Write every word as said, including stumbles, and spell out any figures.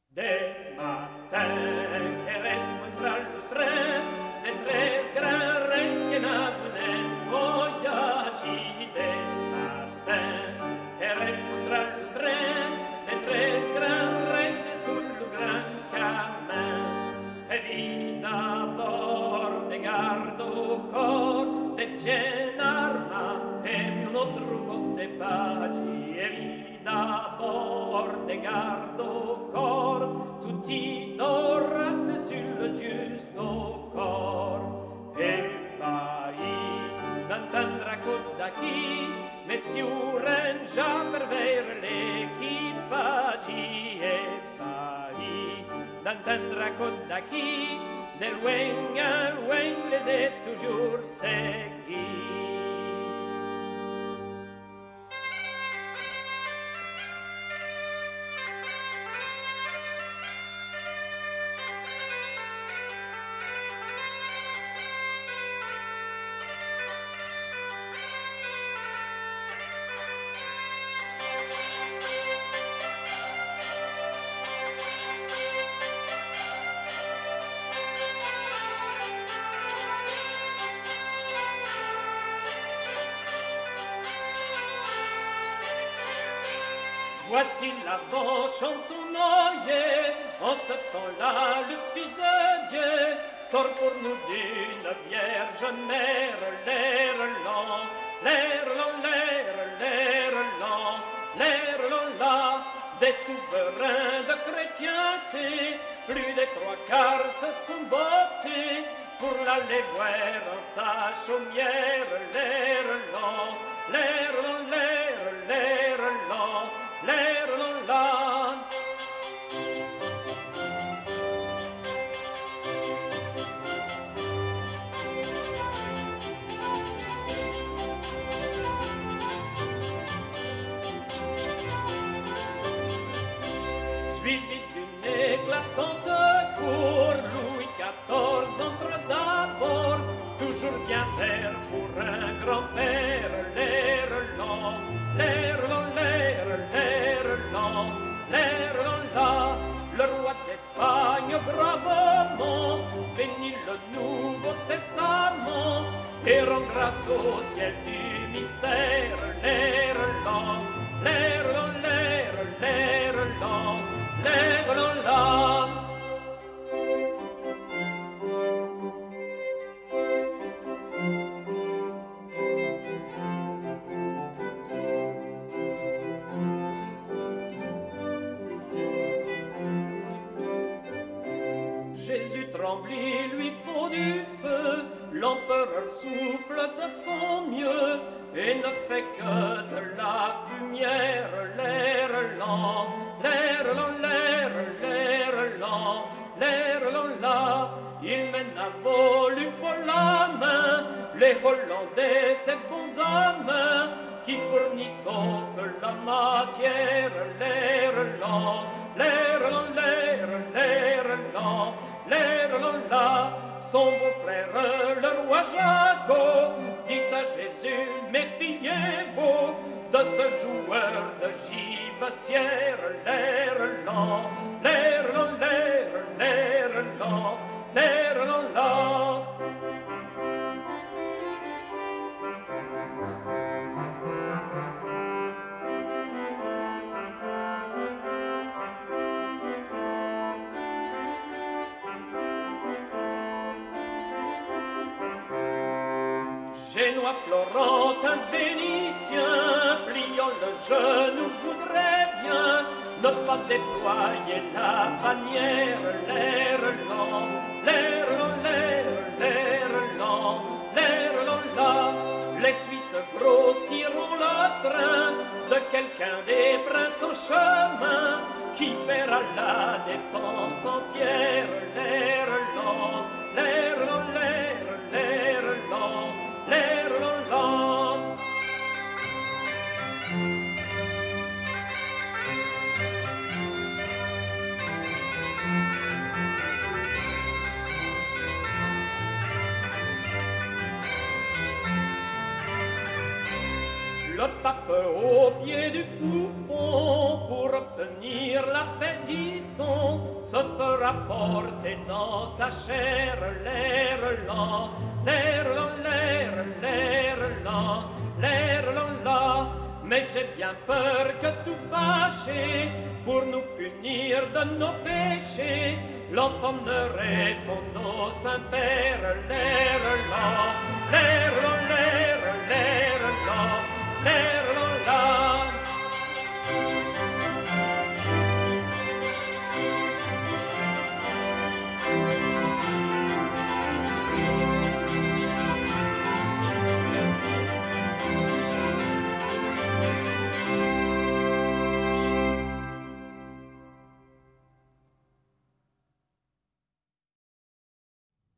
De matin eres contra el tren de tres gran ren che n'avvenen voyaggi. De matin eres contra el tren de tres gran ren che sul gran camin. E vi d'abord de gardo cor de genarma e un altro po' de pagi. E vi d'abord de gardo cor tutti dorate sul giusto cor. E mai d'entendre da chi messiuren già per ver l'equipaggi. E mai d'entendre da chi del lueng al lueng les est toujours seguis. Voici l'avant chantonnoyer, en ce temps-là le Fils de Dieu sort pour nous d'une Vierge mère, l'air lent, l'air lent, l'air, l'air lent, l'air lent là, des souverains de chrétienté, plus des trois quarts se sont bottés pour l'aller voir en sa chaumière, l'air lent, l'air lent, l'air, l'air lent, l'air lent là. Suivi d'une éclatante cour, Louis quatorze entre d'abord, toujours bien vert pour un grand-père, l'air lent, l'air lent, l'air, l'air lent, l'air lent là. Le roi d'Espagne bravement bénit le Nouveau Testament et rend grâce au ciel du mystère, l'air lent, l'air lent, l'air, l'air lent, l'air lent là. Jésus tremble, il lui faut du feu, l'empereur souffle de son mieux et ne fait que de la fumière, l'air lent, l'air lent, l'air, l'air lent, l'air lent là. Il mène à volume pour la main les Hollandais, ces beaux hommes qui fournissent sauf la matière, l'air lent, l'air lent, l'air, l'air lent, l'air lent là. Son beau-frère, le roi Jaco, dit à Jésus, méfiez-vous de ce joueur de gibecière, l'air lent, l'air lent, l'air, l'air lent, l'air lent là. Génois, Florentin, Vénitien, pliant le genou, voudrait bien ne pas déployer la bannière, l'air lent, l'air lent, l'air, l'air lent, l'air lent là. Les Suisses grossiront le train de quelqu'un des princes au chemin qui paiera la dépense entière, l'air lent, l'air lent, l'air, l'air lent, l'air lent lent. Le pape au pied du poupon pour obtenir la paix, dit-on, se fera porter dans sa chair l'air lent, l'air lent, l'air, l'air lent, l'air lent, lent. Mais j'ai bien peur que tout fâché, pour nous punir de nos péchés, l'enfant ne réponde au Saint-Père, l'air lent, l'air lent,